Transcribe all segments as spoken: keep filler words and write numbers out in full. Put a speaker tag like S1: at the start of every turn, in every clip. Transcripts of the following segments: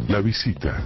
S1: La visita.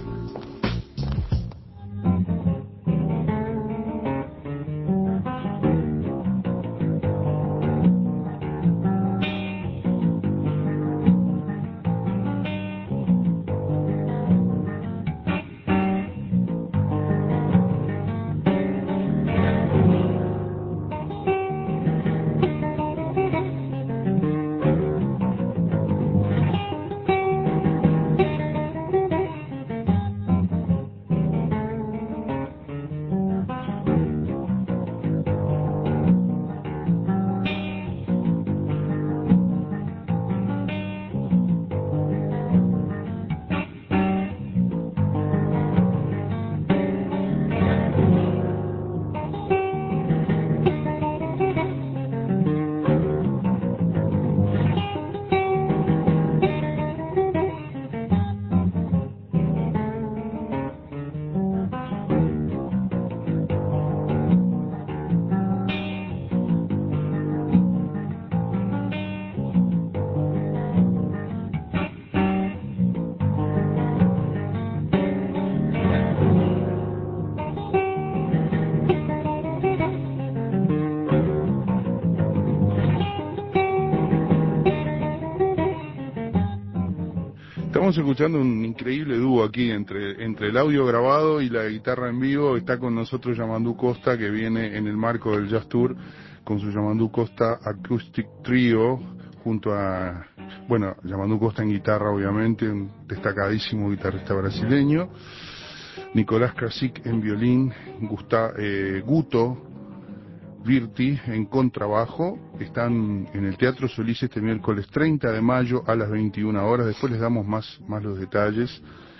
S1: Estamos escuchando un increíble dúo aquí entre, entre el audio grabado y la guitarra en vivo. Está con nosotros Yamandú Costa, que viene en el marco del Jazz Tour con su Yamandú Costa Acoustic Trio, junto a, bueno, Yamandú Costa en guitarra, obviamente, un destacadísimo guitarrista brasileño, Nicolás Krasik en violín, Gusta, eh, Guto Virti en contrabajo. Están en el Teatro Solís este miércoles treinta de mayo a las veintiuna horas. Después les damos más, más los detalles.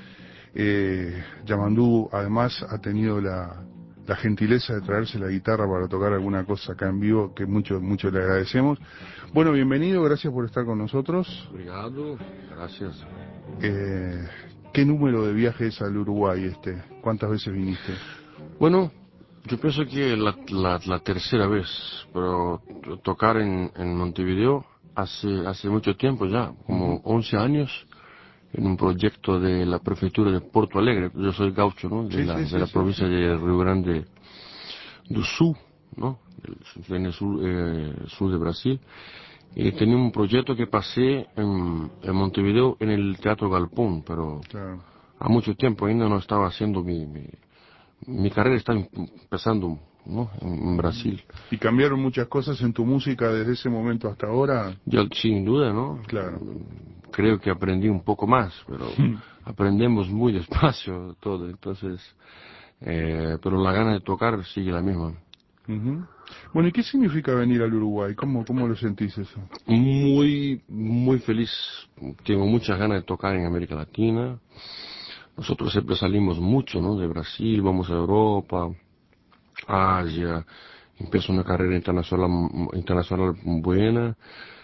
S1: Eh, Yamandú además ha tenido la, la gentileza de traerse la guitarra para tocar alguna cosa acá en vivo, que mucho, mucho le agradecemos. Bueno, bienvenido, gracias por estar con nosotros.
S2: Obrigado, gracias.
S1: Eh, ¿Qué número de viaje es al Uruguay este? ¿Cuántas veces viniste?
S2: Bueno, yo pienso que la, la, la tercera vez, pero tocar en, en Montevideo hace, hace mucho tiempo ya, como once años, en un proyecto de la prefectura de Porto Alegre. Yo soy gaucho, ¿no? De
S1: Sí,
S2: la,
S1: sí,
S2: de
S1: sí,
S2: la
S1: sí,
S2: provincia
S1: sí.
S2: de Rio Grande do Sul, ¿no? En el sur, eh, sur de Brasil. Y tenía un proyecto que pasé en, en Montevideo en el Teatro Galpón, pero
S1: Claro.
S2: a mucho tiempo ainda no estaba haciendo mi, mi, mi carrera, está empezando, ¿no? En, en Brasil.
S1: ¿Y cambiaron muchas cosas en tu música desde ese momento hasta ahora?
S2: Yo, sin duda, ¿no?
S1: Claro.
S2: Creo que aprendí un poco más, pero aprendemos muy despacio todo, entonces, eh, pero la gana de tocar sigue la misma.
S1: Uh-huh. Bueno, ¿y qué significa venir al Uruguay? ¿Cómo, cómo lo sentís eso?
S2: Muy, muy feliz. Tengo muchas ganas de tocar en América Latina. Nosotros siempre salimos mucho, ¿no? De Brasil, vamos a Europa, a Asia. Empiezo una carrera internacional, internacional buena,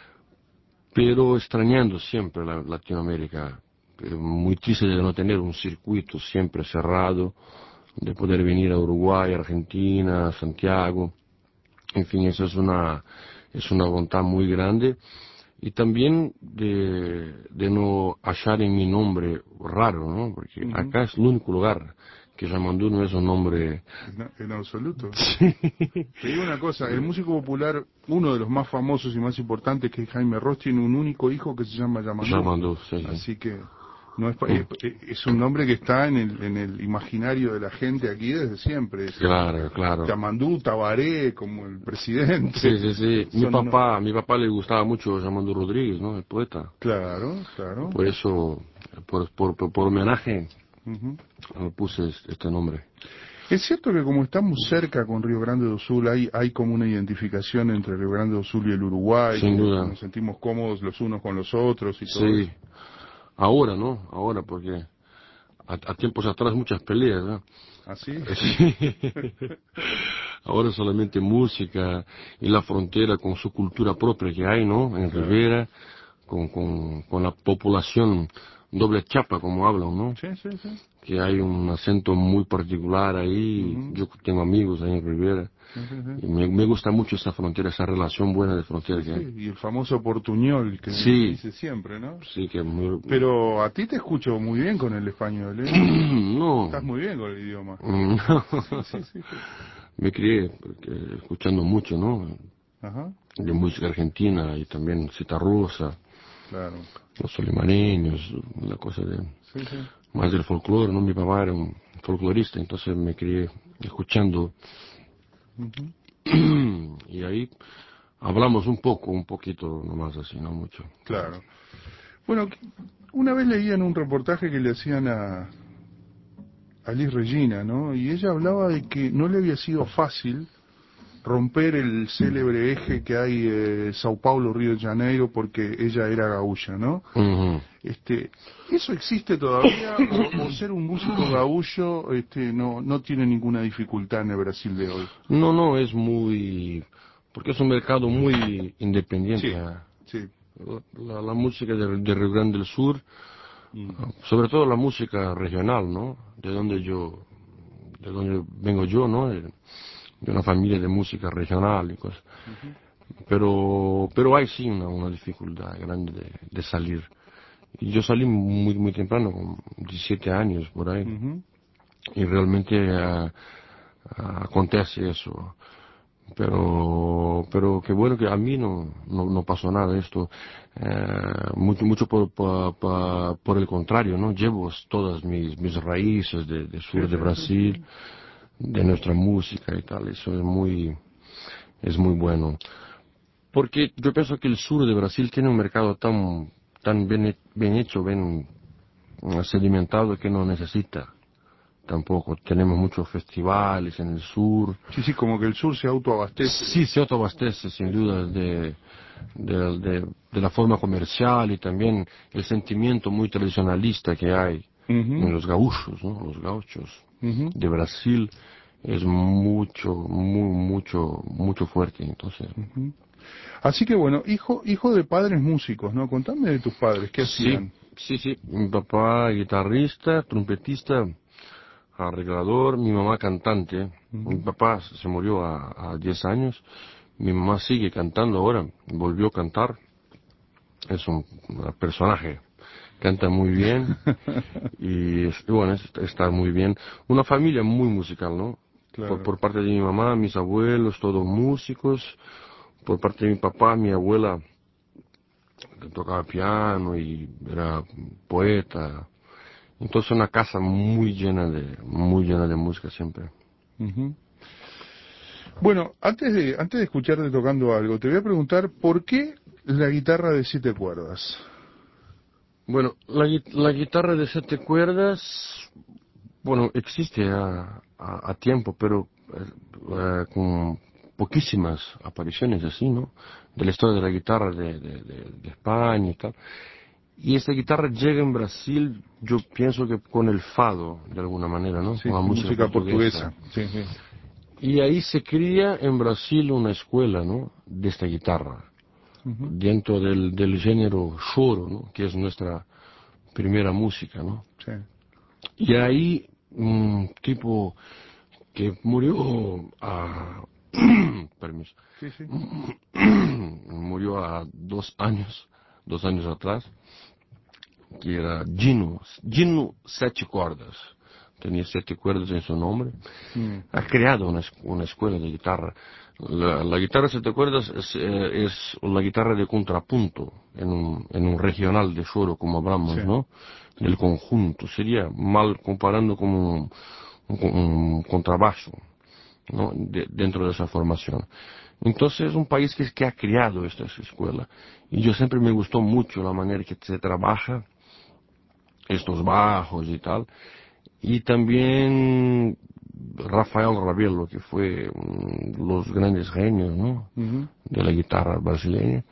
S2: pero extrañando siempre la Latinoamérica. Pero muy triste de no tener un circuito siempre cerrado, de poder venir a Uruguay, Argentina, Santiago. En fin, eso es una, es una voluntad muy grande. Y también de, de no achar en mi nombre raro, ¿no? Porque
S1: Uh-huh.
S2: acá es el único lugar que Yamandú no es un nombre...
S1: En, en absoluto.
S2: Sí.
S1: Te digo una cosa, el músico popular, uno de los más famosos y más importantes, que es Jaime Ross, tiene un único hijo que se llama Yamandú.
S2: Yamandú, sí, sí.
S1: Así que no es,
S2: Mm.
S1: es, es un nombre que está en el, en el imaginario de la gente aquí desde siempre. Es
S2: Claro, claro.
S1: Yamandú, Tabaré, como el presidente.
S2: Sí, sí, sí. Mi
S1: Son uno-
S2: papá, mi papá le gustaba mucho Yamandú Rodríguez, ¿no? El poeta.
S1: Claro, claro.
S2: Por eso, por, por, por, por homenaje,
S1: Uh-huh.
S2: me puse este nombre.
S1: Es cierto que como estamos cerca con Río Grande do Sul, hay, hay como una identificación entre Río Grande do Sul y el Uruguay,
S2: Sin
S1: que
S2: duda.
S1: nos sentimos cómodos los unos con los otros y todo
S2: Sí.
S1: eso.
S2: Ahora, ¿no? Ahora, porque a, a tiempos atrás muchas peleas, ¿no?
S1: ¿Así?
S2: Sí. Ahora solamente música y la frontera con su cultura propia que hay, ¿no? En
S1: Claro.
S2: Rivera, con, con, con la población doble chapa, como hablan, ¿no?
S1: Sí, sí, sí.
S2: Que hay un acento muy particular ahí.
S1: Uh-huh.
S2: Yo tengo amigos ahí en Rivera.
S1: Sí, sí, sí.
S2: Y me, me gusta mucho esa frontera, esa relación buena de frontera
S1: Sí,
S2: que hay.
S1: sí. Y el famoso portuñol que se
S2: Sí,
S1: dice siempre, ¿no?
S2: sí, que muy...
S1: Pero a ti te escucho muy bien con el español, ¿eh?
S2: No,
S1: Estás muy bien con el idioma.
S2: no.
S1: Sí, sí, sí, sí.
S2: Me crié porque, escuchando mucho, ¿no?
S1: Ajá,
S2: De música argentina y también citarrosa,
S1: claro.
S2: los solimareños, la cosa de
S1: Sí, sí.
S2: más del folclore, ¿no? Mi papá era un folclorista, entonces me crié escuchando
S1: Uh-huh.
S2: y ahí hablamos un poco, un poquito nomás así, no mucho.
S1: Claro. Bueno, una vez leía en un reportaje que le hacían a, a Liz Regina, ¿no? Y ella hablaba de que no le había sido fácil romper el célebre eje que hay eh, Sao Paulo-Río de Janeiro porque ella era gaúcha, ¿no?
S2: Ujú.
S1: Este, ¿eso existe todavía o, o ser un músico gaullo este, no, no tiene ninguna dificultad en el Brasil de hoy?
S2: No, no, es muy, porque es un mercado muy independiente.
S1: Sí,
S2: ah.
S1: sí.
S2: La, la música de, de Río Grande del Sur,
S1: Mm.
S2: sobre todo la música regional, ¿no? De donde yo, de donde vengo yo, ¿no? De, de una familia de música regional y cosas.
S1: Ujú.
S2: Pero, pero hay sí una, una dificultad grande de, de salir. Y yo salí muy, muy temprano, con diecisiete años por ahí.
S1: Ujú.
S2: Y realmente ah, ah, acontece eso. Pero, pero qué bueno que a mí no, no, no pasó nada de esto. Eh, mucho, mucho por, por, por, por el contrario, ¿no? Llevo todas mis, mis raíces de, de
S1: Sí,
S2: sur de
S1: sí, sí, sí.
S2: Brasil, de nuestra música y tal. Eso es muy, es muy bueno. Porque yo pienso que el sur de Brasil tiene un mercado tan, tan bien, he- bien hecho, bien eh, sedimentado que no necesita tampoco. Tenemos muchos festivales en el sur.
S1: Sí, sí, como que el sur se autoabastece.
S2: Sí, se autoabastece sin duda de, de, de- de la forma comercial y también el sentimiento muy tradicionalista que hay en
S1: Ujú,
S2: los gauchos, ¿no? Los gauchos
S1: ujú,
S2: de Brasil es mucho, muy, mucho, mucho fuerte. Entonces,
S1: ujú. Así que bueno, hijo, hijo de padres músicos, ¿no? Contame de tus padres, ¿qué
S2: sí,
S1: hacían?
S2: sí, sí. Mi papá guitarrista, trompetista, arreglador, mi mamá cantante. Mi
S1: Ujú.
S2: papá se murió a, a diez años. Mi mamá sigue cantando ahora, volvió a cantar. Es un, un personaje, canta muy bien y, es- y bueno, es- está muy bien. Una familia muy musical, ¿no? Por,
S1: Claro.
S2: por parte de mi mamá, mis abuelos, todos músicos. Por parte de mi papá, mi abuela que tocaba piano y era poeta. Entonces una casa muy llena de, muy llena de música siempre.
S1: Ujú. Bueno, antes de, antes de escucharte tocando algo, te voy a preguntar por qué la guitarra de siete cuerdas.
S2: Bueno, la, gui- la guitarra de siete cuerdas, bueno, existe a, a- a tiempo, pero eh, eh, con poquísimas apariciones así, ¿no? De la historia de la guitarra de, de- de- de España y tal. Y esta guitarra llega en Brasil, yo pienso que con el fado, de alguna manera, ¿no?
S1: Sí,
S2: Con la música
S1: música
S2: portuguesa.
S1: portuguesa. Sí, sí.
S2: Y ahí se cría en Brasil una escuela, ¿no? De esta guitarra,
S1: Ujú.
S2: dentro del, del género choro, ¿no? Que es nuestra primera música, ¿no?
S1: Sí.
S2: Y ahí un tipo que murió a... permiso.
S1: Sí, sí.
S2: murió a dos años, dos años atrás, que era Gino, Gino Sete Cordas. Tenía siete cuerdas en su nombre.
S1: Mm.
S2: Ha creado una, es- una escuela de guitarra. La, la guitarra siete cuerdas es, eh, es la guitarra de contrapunto en un, en un regional de choro, como
S1: Sí.
S2: hablamos, ¿no? Del conjunto. Sería mal comparando con un, un- un contrabajo, ¿no? De- dentro de esa formación. Entonces es un país que, que ha creado esta escuela. Y yo siempre me gustó mucho la manera que se trabaja estos bajos y tal. Y también Rafael Ravelo, que fue mm, los grandes genios, ¿no?
S1: Ujú.
S2: De la guitarra brasileña,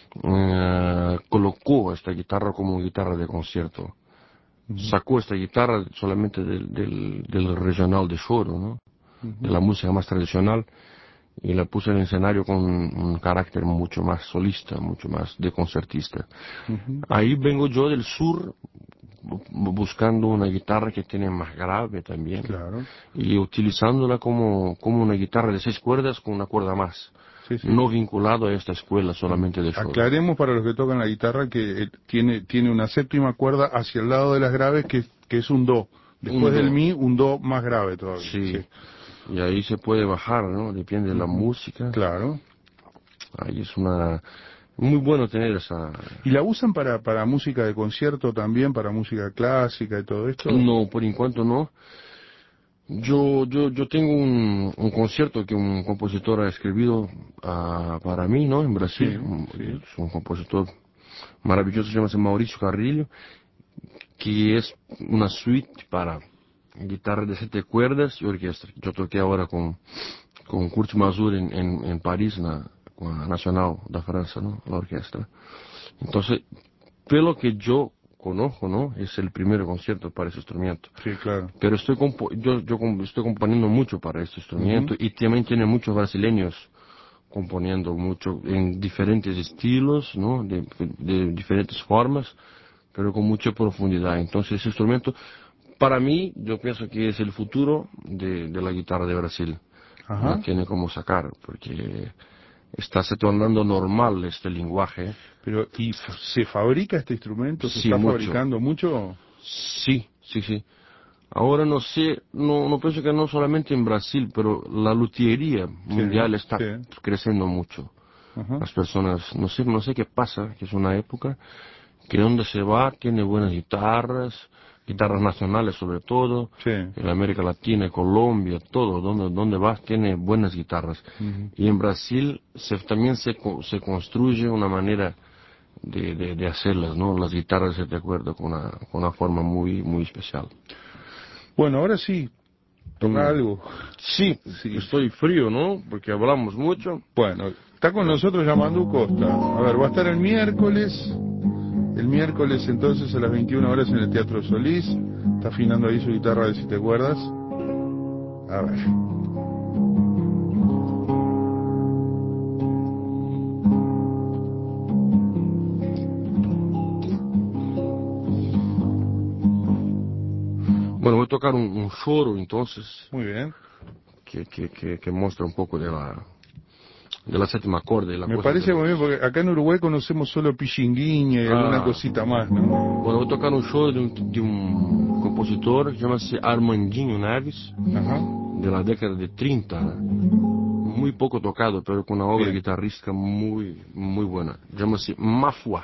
S2: eh, colocó esta guitarra como guitarra de concierto.
S1: Ujú.
S2: Sacó esta guitarra solamente del, del, del regional de choro, ¿no? De
S1: Ujú.
S2: la música más tradicional, y la puse en el escenario con un carácter mucho más solista, mucho más de concertista.
S1: Ujú.
S2: Ahí vengo yo del sur buscando una guitarra que tiene más grave también
S1: Claro,
S2: y utilizándola como, como una guitarra de seis cuerdas con una cuerda más,
S1: sí, sí.
S2: no vinculado a esta escuela solamente de Schoenberg.
S1: Aclaremos para los que tocan la guitarra que eh, tiene, tiene una séptima cuerda hacia el lado de las graves que, que es un do. Después
S2: Un
S1: del
S2: do,
S1: mi, un do más grave todavía.
S2: sí,
S1: Sí.
S2: y ahí se puede bajar, ¿no? Depende de la
S1: Ujú.
S2: música.
S1: Claro.
S2: Ahí es una muy bueno tener esa.
S1: ¿Y la usan para, para música de concierto también, para música clásica y todo esto?
S2: No, por enquanto no. Yo, yo, yo tengo un, un concierto que un compositor ha escrito ah, para mí, ¿no? En Brasil.
S1: Sí,
S2: Un-
S1: sí.
S2: Es un compositor maravilloso, se llama Mauricio Carrillo, que es una suite para guitarra de siete cuerdas y orquesta. Yo toqué ahora con, con Kurt Masur en, en, en París, na, con la Nacional de Francia, ¿no? La orquesta. Entonces, pelo que yo conozco, ¿no? Es el primer concierto para ese instrumento.
S1: Sí, claro.
S2: Pero estoy compo yo, yo com- estoy componiendo mucho para este
S1: Ujú.
S2: instrumento y también tiene muchos brasileños componiendo mucho en diferentes estilos, ¿no? De, de diferentes formas, pero con mucha profundidad. Entonces ese instrumento, para mí, yo pienso que es el futuro de, de la guitarra de Brasil. No
S1: Ajá.
S2: tiene cómo sacar, porque está se tornando normal este lenguaje.
S1: Pero, ¿y f- se fabrica este instrumento? ¿Se
S2: Sí,
S1: está
S2: mucho.
S1: fabricando mucho?
S2: Sí, sí, sí. Ahora no sé, no, no pienso que no solamente en Brasil, pero la luthiería
S1: Sí,
S2: mundial está
S1: sí.
S2: creciendo mucho.
S1: Ajá.
S2: Las personas, no sé, no sé qué pasa, que es una época que donde se va tiene buenas guitarras, guitarras nacionales sobre todo,
S1: Sí.
S2: en América Latina, Colombia, todo, donde, donde vas tiene buenas guitarras.
S1: Ujú.
S2: Y en Brasil se, también se, co- se construye una manera de, de, de hacerlas, ¿no? Las guitarras, de acuerdo, con una, con una forma muy, muy especial.
S1: Bueno, ahora sí, toca
S2: Mm.
S1: algo.
S2: Sí,
S1: Sí.
S2: estoy frío, ¿no? Porque hablamos mucho.
S1: Bueno, está con nosotros Yamandu Costa. A ver, va a estar el miércoles. El miércoles entonces a las veintiuna horas en el Teatro Solís. Está afinando ahí su guitarra de siete cuerdas. A ver.
S2: Bueno, voy a tocar un, un choro entonces,
S1: Muy bien.
S2: que, que, que, que muestra un poco de la, de la séptima acorde, la
S1: Me
S2: cosa de
S1: parece muy
S2: los...
S1: bien porque acá en Uruguay conocemos solo Pichinguinha y alguna
S2: Ah,
S1: cosita más, ¿no?
S2: bueno, voy a tocar un choro de un, de un compositor, llama-se Armandinho Neves,
S1: Ajá.
S2: de la década de treinta, muy poco tocado, pero con una obra
S1: Bien.
S2: guitarrística muy, muy buena. Llama-se Mafua.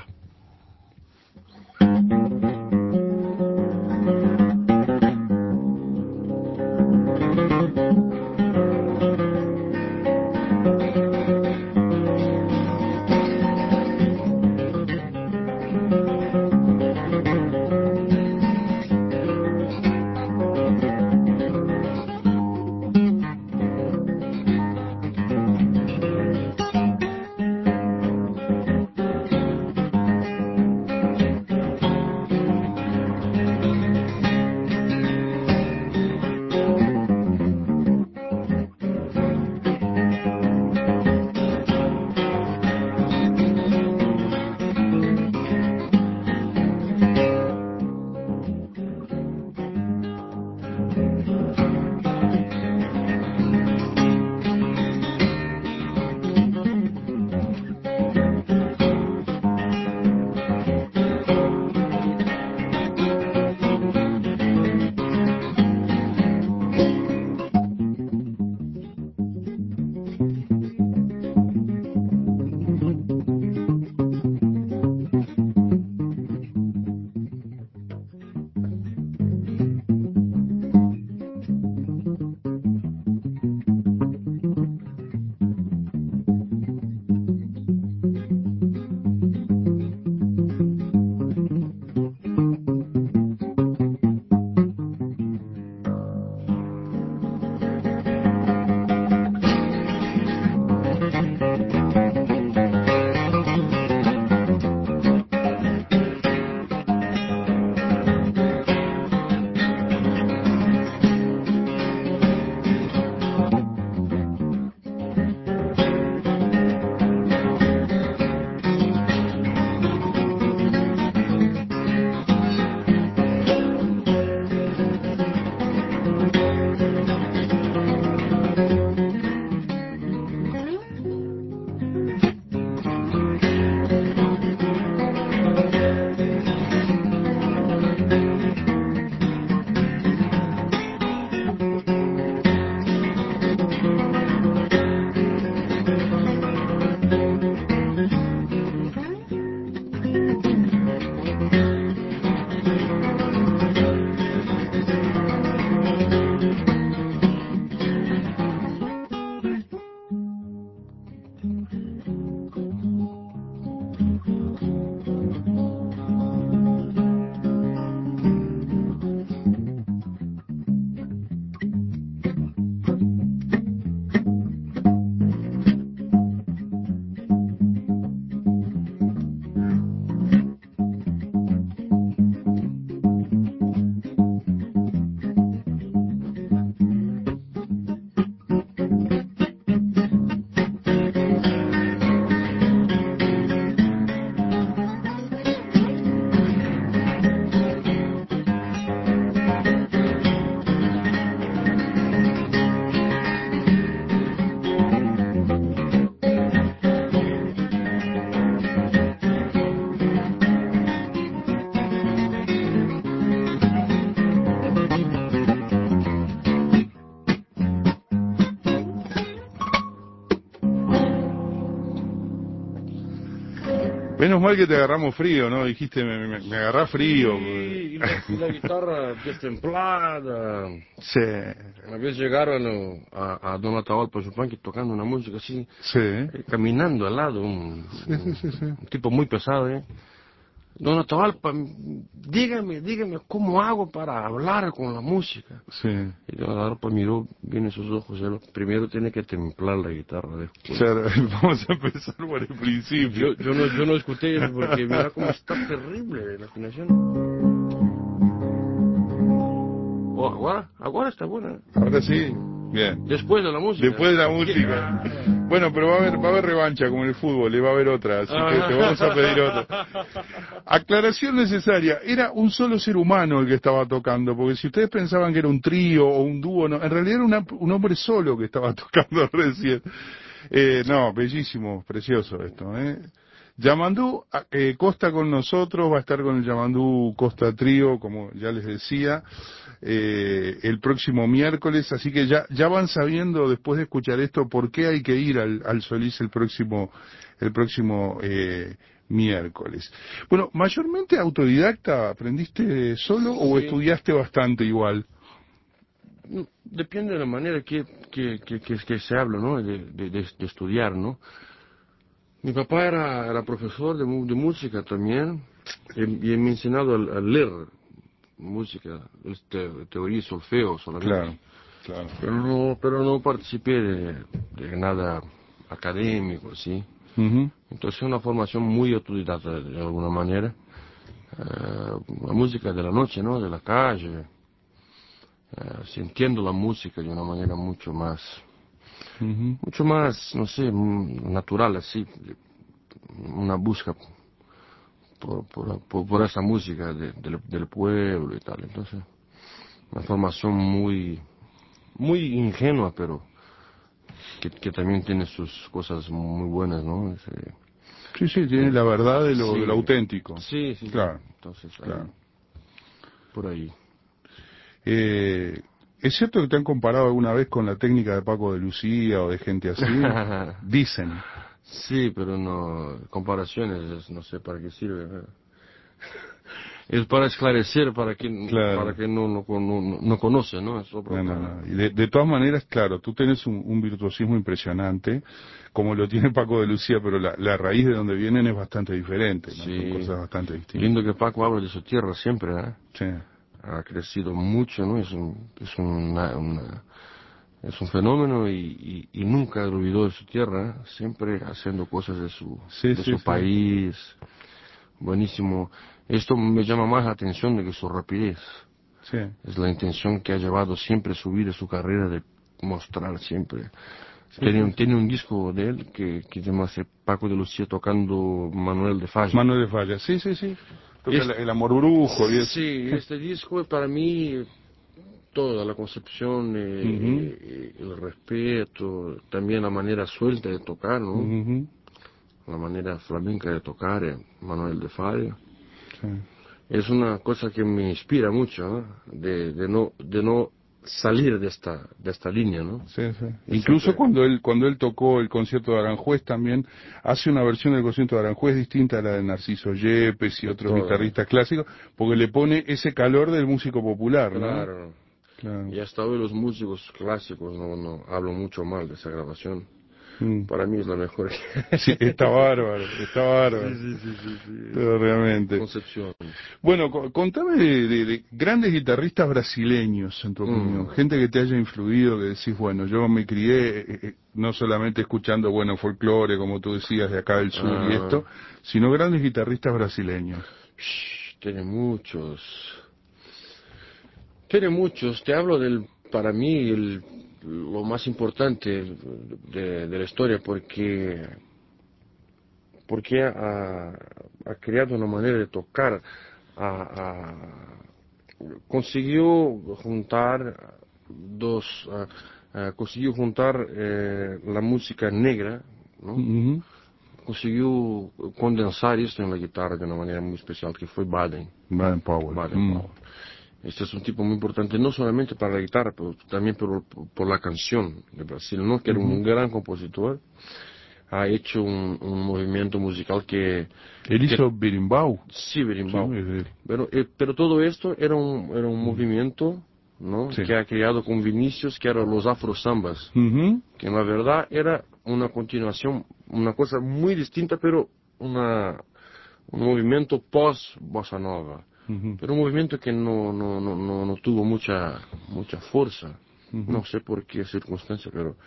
S1: Menos mal que te agarramos frío, ¿no? Dijiste, me, me, me agarrás frío.
S2: Sí, y la, y la guitarra destemplada.
S1: Sí.
S2: Una vez llegaron a, a Don Atahualpa Yupanqui tocando una música así,
S1: Sí.
S2: eh, caminando al lado, un,
S1: Sí, sí, sí, sí.
S2: un tipo muy pesado, ¿eh? Don Atahualpa, dígame, dígame, ¿cómo hago para hablar con la música?
S1: Sí.
S2: Y Don Atahualpa miró bien en sus ojos, él primero tiene que templar la guitarra después.
S1: Claro, vamos a empezar por el principio.
S2: Yo, yo, no, yo no escuché eso porque mira cómo está terrible la afinación. Oh, ahora, ahora está buena.
S1: Ahora sí, bien.
S2: Después de la música.
S1: Después de la música. Bueno, pero va a haber, va a haber revancha como en el fútbol, le va a haber otra, así que te vamos a pedir otra. Aclaración necesaria, era un solo ser humano el que estaba tocando, porque si ustedes pensaban que era un trío o un dúo, no, en realidad era una, un hombre solo que estaba tocando recién. Eh, no, bellísimo, precioso esto, ¿eh? Yamandú eh, Costa con nosotros, va a estar con el Yamandú Costa Trío, como ya les decía, eh, el próximo miércoles, así que ya ya van sabiendo después de escuchar esto por qué hay que ir al, al Solís el próximo el próximo eh, miércoles. Bueno, mayormente autodidacta, ¿aprendiste solo o
S2: Sí.
S1: estudiaste bastante igual?
S2: Depende de la manera que, que, que, que, que se habla, ¿no? De, de, de, de estudiar, ¿no? Mi papá era, era profesor de, de música también y, y me ha enseñado a, a leer música, este, teoría y solfeo solamente.
S1: Claro, claro.
S2: Pero no, pero no participé de, de nada académico, ¿sí?
S1: Uh-huh.
S2: Entonces una formación muy autodidacta de alguna manera. Uh, la música de la noche, ¿no? De la calle. Uh, sintiendo la música de una manera mucho más, uh-huh. mucho más, no sé, natural, así. Una busca por, por, por, por esa música de, de, del pueblo y tal. Entonces, una formación muy, muy ingenua, pero que, que también tiene sus cosas muy buenas, ¿no? Ese,
S1: sí, sí, tiene la verdad de lo,
S2: sí,
S1: de lo auténtico.
S2: Sí, sí,
S1: claro.
S2: Sí. Entonces,
S1: claro.
S2: ahí, por ahí.
S1: Eh, ¿Es cierto que te han comparado alguna vez con la técnica de Paco de Lucía o de gente así? Dicen.
S2: Sí, pero no, comparaciones, no sé para qué sirve. Es para esclarecer para quien, claro. para quien no, no, no, no conoce, ¿no? Es
S1: no, no, no. Y de, de todas maneras, claro, tú tienes un, un virtuosismo impresionante, como lo tiene Paco de Lucía, pero la, la raíz de donde vienen es bastante diferente, ¿no?
S2: Sí.
S1: Son cosas bastante distintas.
S2: Lindo que Paco habla de su tierra siempre, ¿eh?
S1: Sí.
S2: Ha crecido mucho, ¿no? Es un, es una, una es un fenómeno y, y, y nunca olvidó de su tierra, siempre haciendo cosas de su,
S1: sí,
S2: de
S1: sí,
S2: su
S1: sí.
S2: país. Buenísimo. Esto me llama más la atención de que su rapidez.
S1: Sí. Es
S2: la intención que ha llevado siempre su vida, su carrera, de mostrar siempre.
S1: Sí,
S2: tiene,
S1: sí,
S2: un,
S1: sí.
S2: tiene un disco de él que, que se llama Paco de Lucía tocando Manuel de Falla.
S1: Manuel de Falla, sí, sí, sí. Toca
S2: este,
S1: el, el amor brujo y eso.
S2: Sí, este disco para mí toda la concepción, eh, uh-huh. eh, el respeto, también la manera suelta de tocar, ¿no? Uh-huh. La manera flamenca de tocar, eh, Manuel de Falla. Sí. Es una cosa que me inspira mucho, ¿no? De, de no de no salir de esta de esta línea, ¿no?
S1: Sí, sí. Incluso siempre... cuando él cuando él tocó el concierto de Aranjuez también hace una versión del concierto de Aranjuez distinta a la de Narciso Yepes y de otros todo, guitarristas ¿no? clásicos, porque le pone ese calor del músico popular,
S2: claro.
S1: ¿no? Claro.
S2: Y hasta hoy los músicos clásicos no no hablo mucho mal de esa grabación.
S1: Mm.
S2: Para mí es la mejor.
S1: Sí, está bárbaro, está bárbaro.
S2: Sí, sí, sí, sí, sí.
S1: Pero realmente.
S2: Concepción.
S1: Bueno, contame de, de, de grandes guitarristas brasileños, en tu opinión. Mm. Gente que te haya influido, que decís, bueno, yo me crié eh, eh, no solamente escuchando, bueno, folclore, como tú decías, de acá del sur ah. y esto, sino grandes guitarristas brasileños.
S2: Shh, tiene muchos. Tiene muchos. Te hablo del, para mí, el lo más importante de, de la historia porque porque ha, ha creado una manera de tocar, ha, ha, consiguió juntar dos, uh, uh, consiguió juntar eh, la música negra, ¿no? Uh-huh. Consiguió condensar esto en la guitarra de una manera muy especial, que fue Baden.
S1: Baden Powell.
S2: Baden
S1: Mm.
S2: Powell. Este es un tipo muy importante, no solamente para la guitarra, pero también por, por la canción de Brasil, ¿no? Que era uh-huh. un gran compositor. ha hecho un, un movimiento musical que...
S1: Él hizo
S2: que,
S1: berimbau.
S2: Sí, berimbau.
S1: Sí, sí.
S2: Pero, eh, pero todo esto era un, era un movimiento, ¿no?
S1: Sí.
S2: Que ha creado con Vinicius, que eran los afro sambas,
S1: Uh-huh.
S2: que en la verdad era una continuación, una cosa muy distinta, pero una, un movimiento post bossa nova.
S1: Uh-huh.
S2: Pero un movimiento que no, no, no, no, no tuvo mucha, mucha fuerza.
S1: Uh-huh.
S2: No sé por qué circunstancia, pero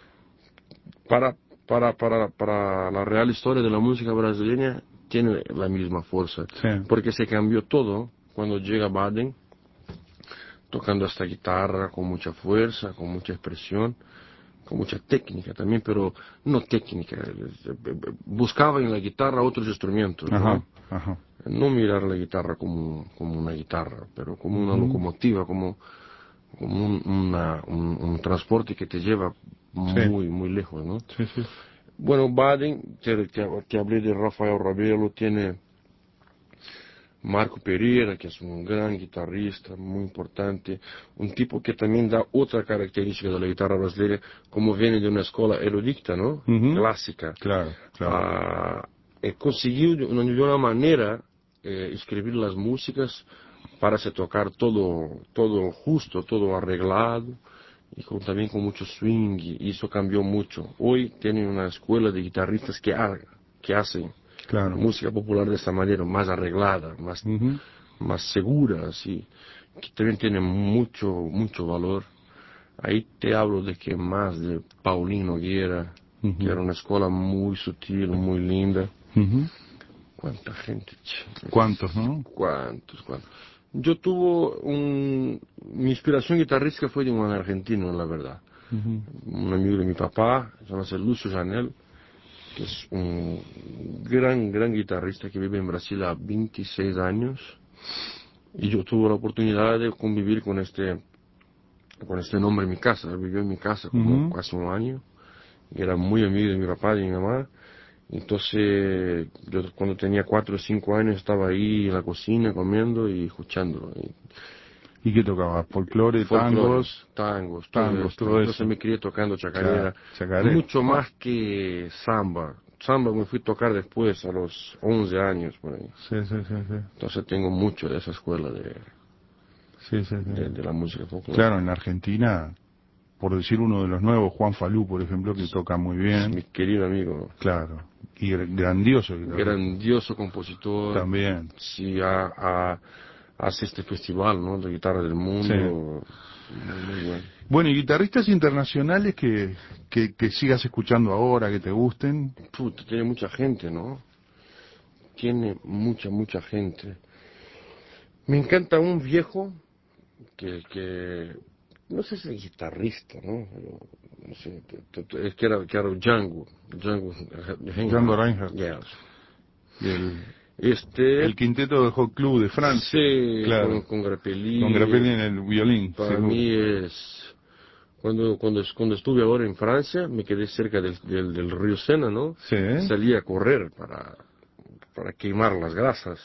S2: para, para, para, para la real historia de la música brasileña tiene la misma fuerza.
S1: Sí.
S2: Porque se cambió todo cuando llega Baden, tocando esta guitarra con mucha fuerza, con mucha expresión, con mucha técnica también, pero no técnica. Buscaba en la guitarra otros instrumentos, ¿no?
S1: Ajá, ajá.
S2: No mirar la guitarra como, como una guitarra, pero como una
S1: Uh-huh.
S2: locomotiva, como, como un, una, un, un transporte que te lleva muy,
S1: Sí.
S2: muy lejos, ¿no?
S1: Sí, sí.
S2: Bueno, Baden, te, te, te hablé de Rafael Rabelo, tiene Marco Pereira, que es un gran guitarrista, muy importante, un tipo que también da otra característica de la guitarra brasileña, como viene de una escuela erudita, ¿no?
S1: Uh-huh.
S2: Clásica.
S1: Claro, claro.
S2: Ah, eh, consiguió de una, de una manera eh, escribir las músicas para se tocar todo, todo justo, todo arreglado, y con, también con mucho swing, y eso cambió mucho. Hoy tienen una escuela de guitarristas que, ha, que hacen
S1: Claro.
S2: música popular de esta manera, más arreglada, más,
S1: Uh-huh.
S2: más segura, así, que también tiene mucho, mucho valor. Ahí te hablo de que más de Paulino Nogueira,
S1: Uh-huh.
S2: que era una escuela muy sutil, muy linda.
S1: Uh-huh.
S2: ¿Cuánta gente? Che?
S1: ¿Cuántos, no?
S2: ¿Cuántos, cuántos? Yo tuve un... Mi inspiración guitarrística fue de un argentino, la verdad.
S1: Uh-huh.
S2: Un amigo de mi papá, se llama Lucio Janel, que es un gran, gran guitarrista que vive en Brasil a veintiséis años. Y yo tuve la oportunidad de convivir con este, con este hombre en mi casa. Él vivió en mi casa como
S1: Uh-huh.
S2: casi un año. Y era muy amigo de mi papá y de mi mamá. Entonces, yo cuando tenía cuatro o cinco años estaba ahí en la cocina comiendo y escuchándolo. Y
S1: ¿Y qué tocaba? ¿Folclore,
S2: folclore,
S1: tangos?
S2: tangos, todo
S1: Tangos,
S2: esto.
S1: todo
S2: Entonces
S1: eso.
S2: me crié tocando
S1: Claro,
S2: chacarera,
S1: chacarera.
S2: mucho
S1: Oh.
S2: más que samba. Samba me fui a tocar después, a los once años, por ahí.
S1: Sí, sí, sí, sí.
S2: Entonces tengo mucho de esa escuela de,
S1: Sí, sí, sí.
S2: de, de la música popular.
S1: Claro, en Argentina, por decir uno de los nuevos, Juan Falú, por ejemplo, que toca muy bien.
S2: Mi querido amigo.
S1: Claro. Y gr- grandioso guitarrista.
S2: Grandioso compositor.
S1: También.
S2: Sí, a, a, hace este festival, ¿no? De guitarra del mundo.
S1: Sí.
S2: Muy, muy bueno.
S1: Bueno, y guitarristas internacionales que, que, que sigas escuchando ahora, que te gusten.
S2: Puta, tiene mucha gente, ¿no? Tiene mucha, mucha gente. Me encanta un viejo que, que no sé si es guitarrista, ¿no? Pero, no sé, t- t- es que era, que era Django. Django,
S1: Django Reinhardt.
S2: Yes.
S1: Y el,
S2: Este,
S1: el quinteto del Hot Club de Francia.
S2: sí,
S1: Claro.
S2: con, con Grappelli.
S1: Con Grappelli en el violín.
S2: Para
S1: seguro.
S2: mí es... Cuando, cuando, cuando estuve ahora en Francia, me quedé cerca del, del, del río Sena, ¿no?
S1: Sí.
S2: Salí a correr para, para quemar las grasas.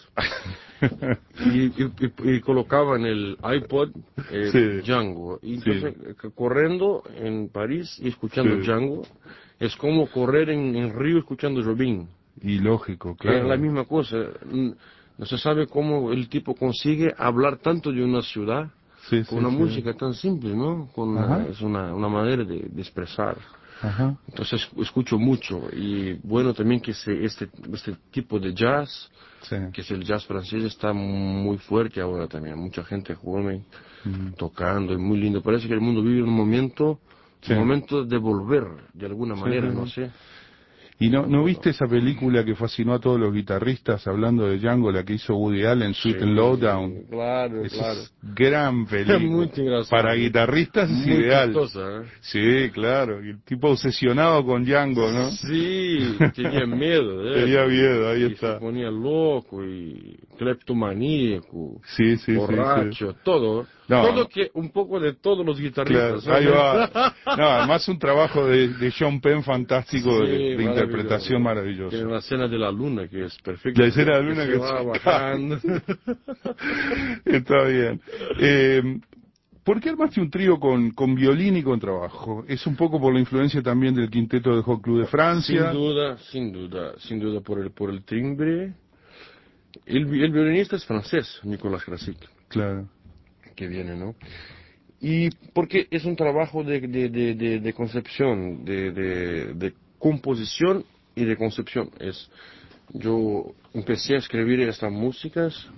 S2: y, y, y, y colocaba en el iPod eh,
S1: Sí.
S2: Django. Y entonces,
S1: Sí.
S2: eh, corriendo en París y escuchando
S1: Sí.
S2: Django, es como correr en, en Río escuchando Jobim.
S1: Y lógico,
S2: Que es
S1: claro.
S2: la misma cosa. Mm, No se sabe cómo el tipo consigue hablar tanto de una ciudad
S1: Sí,
S2: con
S1: sí,
S2: una
S1: sí.
S2: música tan simple, ¿no? Con una-
S1: Ajá.
S2: es una, una manera de, de expresar.
S1: Ajá.
S2: Entonces escucho mucho y bueno también que se, este, este tipo de jazz,
S1: Sí.
S2: que es el jazz francés, está muy fuerte ahora también. Mucha gente joven
S1: Mm.
S2: tocando, es muy lindo. Parece que el mundo vive un momento,
S1: Sí.
S2: un momento de volver de alguna
S1: Sí,
S2: manera,
S1: sí,
S2: no
S1: sí.
S2: sé.
S1: ¿Y no, no viste esa película que fascinó a todos los guitarristas hablando de Django, la que hizo Woody Allen, Sweet and Lowdown?
S2: Claro,
S1: Esa
S2: claro.
S1: es gran película.
S2: Muy engraçado.
S1: Para guitarristas es
S2: Muy
S1: ideal.
S2: chistosa, ¿eh?
S1: Sí, claro. Y el tipo obsesionado con Django, ¿no?
S2: Sí, tenía miedo, ¿eh?
S1: Tenía miedo, ahí
S2: y
S1: está.
S2: se ponía loco y cleptomaníaco,
S1: Sí, sí, sí,
S2: borracho,
S1: sí.
S2: todo.
S1: No,
S2: todo que un poco de todos los
S1: claro,
S2: guitarristas.
S1: ahí
S2: ¿no?
S1: va. No, además un trabajo de, de John Penn fantástico
S2: Sí,
S1: de, de interpretación
S2: maravilloso. Tiene
S1: maravilloso.
S2: la escena de la luna que es perfecta.
S1: La escena de la
S2: que
S1: luna
S2: se
S1: que
S2: va
S1: se
S2: bajando.
S1: cae. Está bien. Eh, ¿Por qué armaste un trío con, con violín y con trabajo? ¿Es un poco por la influencia también del quinteto del Hot Club de Francia?
S2: Sin duda, sin duda, sin duda por el, por el timbre. El, el violinista es francés, Nicolas Krasik.
S1: Claro.
S2: Que viene, ¿no? Y porque es un trabajo de, de, de, de, de concepción, de, de, de composición y de concepción. Es, yo empecé a escribir estas músicas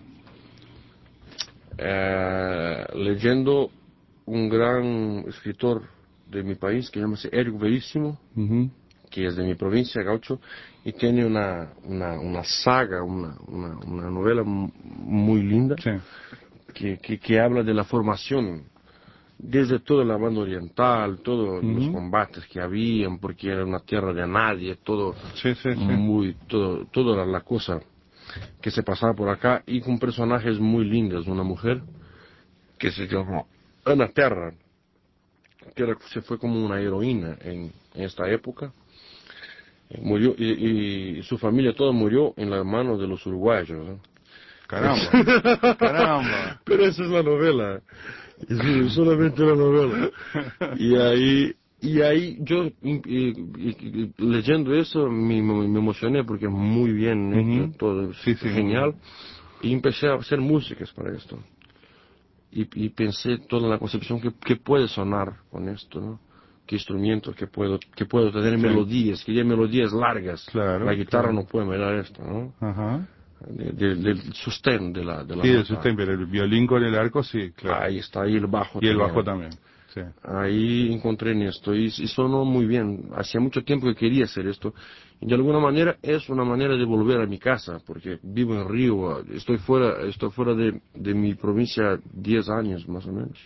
S2: eh, leyendo un gran escritor de mi país que se llama Éric Veríssimo, uh-huh. que es de mi provincia, Gaucho, y tiene una, una, una saga, una, una, una novela muy linda,
S1: sí.
S2: que, que, que habla de la formación desde toda la banda oriental, todos uh-huh. los combates que habían, porque era una tierra de nadie, todo
S1: sí, sí, sí.
S2: muy, todo, toda la cosa que se pasaba por acá, y con personajes muy lindos, una mujer que se llamó Ana Terra, que era, se fue como una heroína en, en esta época, murió, y, y su familia toda murió en las manos de los uruguayos, ¿no?
S1: Caramba, caramba.
S2: Pero esa es la novela. Es solamente la novela. Y ahí, y ahí yo y, y, y, leyendo eso me, me, me emocioné porque es muy bien hecho, uh-huh. todo
S1: sí, sí,
S2: genial. Y empecé a hacer músicas para esto. Y, y pensé toda la concepción que, que puede sonar con esto, ¿no? Qué instrumentos que puedo, que puedo tener sí. melodías, que hay melodías largas.
S1: Claro,
S2: la guitarra
S1: claro.
S2: no puede mirar esto, ¿no?
S1: Ajá.
S2: De, de, del sostén de la de la
S1: sí,
S2: nota.
S1: del sostén, pero el violín con el arco sí, claro.
S2: Ahí está, ahí el bajo
S1: y
S2: también.
S1: el bajo también, sí.
S2: Ahí encontré en esto y, y sonó muy bien. Hacía mucho tiempo que quería hacer esto y de alguna manera es una manera de volver a mi casa porque vivo en Río, estoy fuera, estoy fuera de, de mi provincia diez años más o menos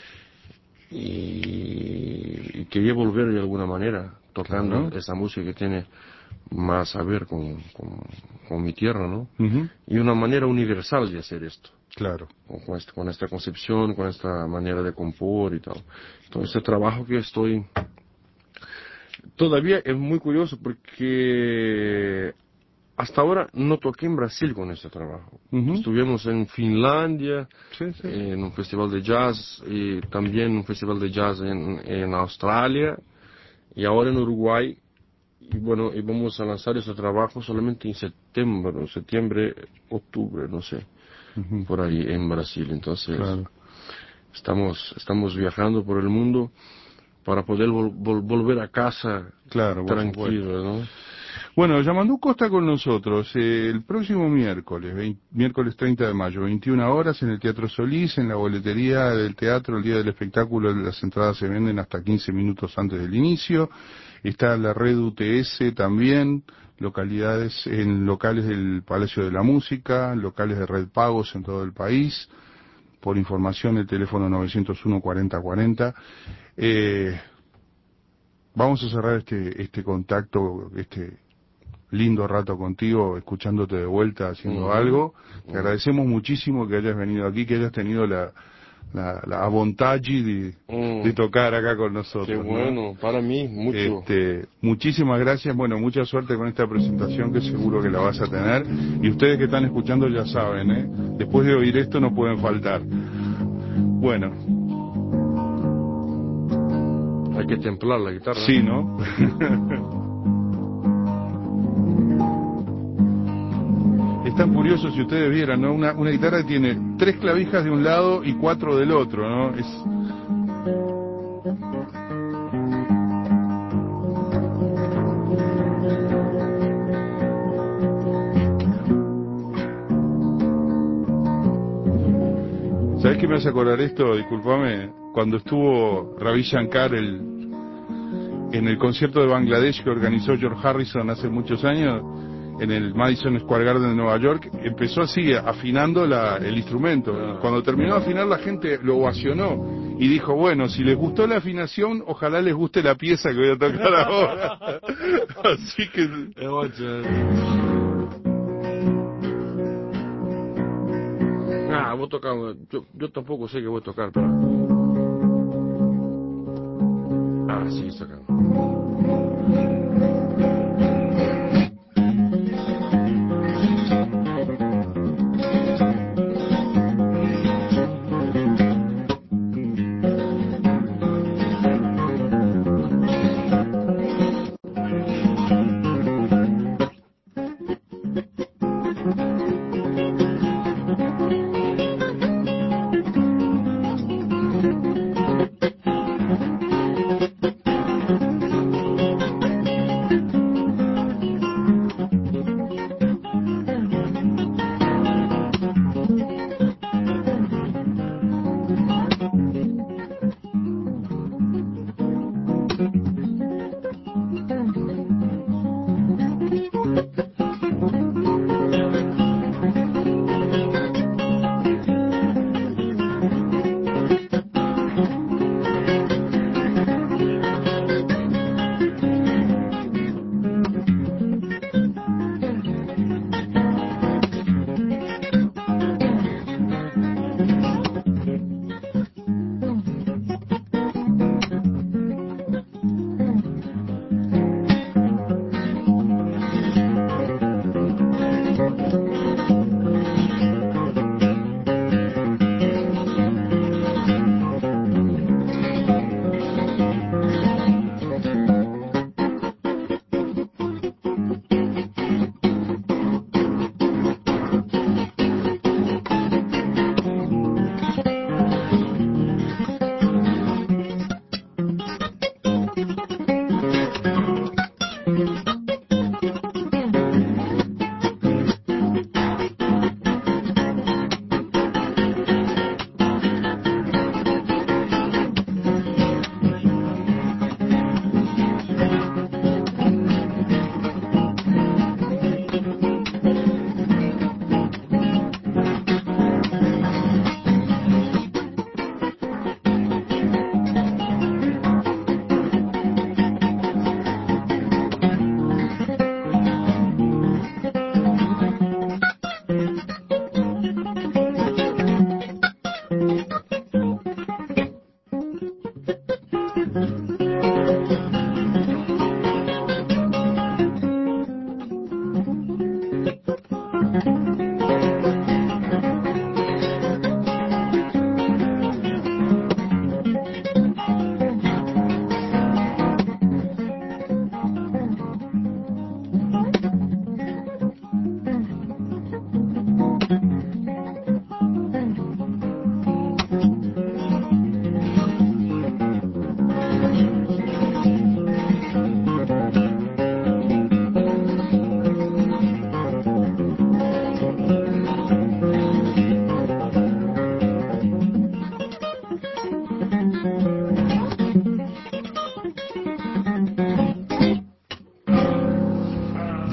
S2: y, y quería volver de alguna manera tocando claro. esa música que tiene más a ver con, con, con mi tierra, ¿no?
S1: Uh-huh.
S2: Y una manera universal de hacer esto.
S1: Claro.
S2: Con, con, este, con esta concepción, con esta manera de compor y tal. Entonces, este trabajo que estoy... Todavía es muy curioso porque hasta ahora no toqué en Brasil con este trabajo. Uh-huh. Estuvimos en Finlandia,
S1: sí, sí.
S2: en un festival de jazz, y también un festival de jazz en, en Australia, y ahora en Uruguay. Y bueno, y vamos a lanzar ese trabajo solamente en septiembre, septiembre, octubre, no sé, uh-huh. por ahí en Brasil. Entonces, claro. estamos, estamos viajando por el mundo para poder vol- vol- volver a casa
S1: claro,
S2: tranquilo, ¿no?
S1: Bueno, Yamanduco está con nosotros eh, el próximo miércoles, veinte, miércoles treinta de mayo, veintiuna horas, en el Teatro Solís, en la boletería del teatro, el día del espectáculo, las entradas se venden hasta quince minutos antes del inicio. Está la red U T S también, localidades en locales del Palacio de la Música, locales de Red Pagos en todo el país. Por información, el teléfono novecientos uno cuarenta cuarenta. Eh, vamos a cerrar este este contacto, este lindo rato contigo, escuchándote de vuelta, haciendo uh-huh. algo. Te uh-huh. agradecemos muchísimo que hayas venido aquí, que hayas tenido la la, la voluntad de, uh-huh. de tocar acá con nosotros.
S2: Qué bueno, ¿no? Para mí, mucho.
S1: Este, muchísimas gracias, bueno, mucha suerte con esta presentación que seguro que la vas a tener. Y ustedes que están escuchando ya saben, ¿eh? Después de oír esto no pueden faltar. Bueno.
S2: Hay que templar la guitarra.
S1: Sí, ¿no? Es tan curioso si ustedes vieran, ¿no? Una, una guitarra que tiene tres clavijas de un lado y cuatro del otro, ¿no? Es... ¿Sabés qué me hace acordar esto? Discúlpame. Cuando estuvo Ravi Shankar el, en el concierto de Bangladesh que organizó George Harrison hace muchos años, en el Madison Square Garden de Nueva York, empezó así, afinando la, el instrumento. Cuando terminó de afinar, la gente lo ovacionó y dijo, bueno, si les gustó la afinación, ojalá les guste la pieza que voy a tocar ahora. Así que...
S2: Ah, voy a tocar, yo, yo tampoco sé que voy a tocar, pero... Ah, sí, está acá.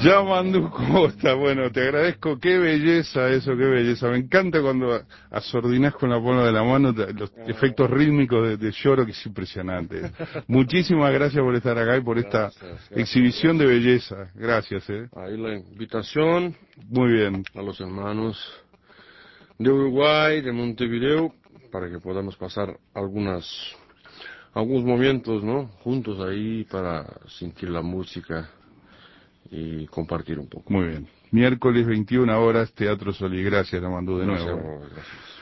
S1: Yamandu Costa, bueno, te agradezco, qué belleza eso, qué belleza. Me encanta cuando asordinás con la palma de la mano te- los efectos rítmicos de, de lloro, que es impresionante. Muchísimas gracias por estar acá y por esta
S2: Gracias, gracias,
S1: exhibición de
S2: gracias.
S1: belleza. Gracias, eh.
S2: Ahí la invitación
S1: Muy bien.
S2: a los hermanos de Uruguay, de Montevideo, para que podamos pasar algunas, algunos momentos, ¿no? Juntos ahí para sentir la música y compartir un poco.
S1: Muy bien. Miércoles veintiuna horas, Teatro Solí. Gracias, Yamandu, de
S2: Gracias,
S1: nuevo. eh.
S2: gracias.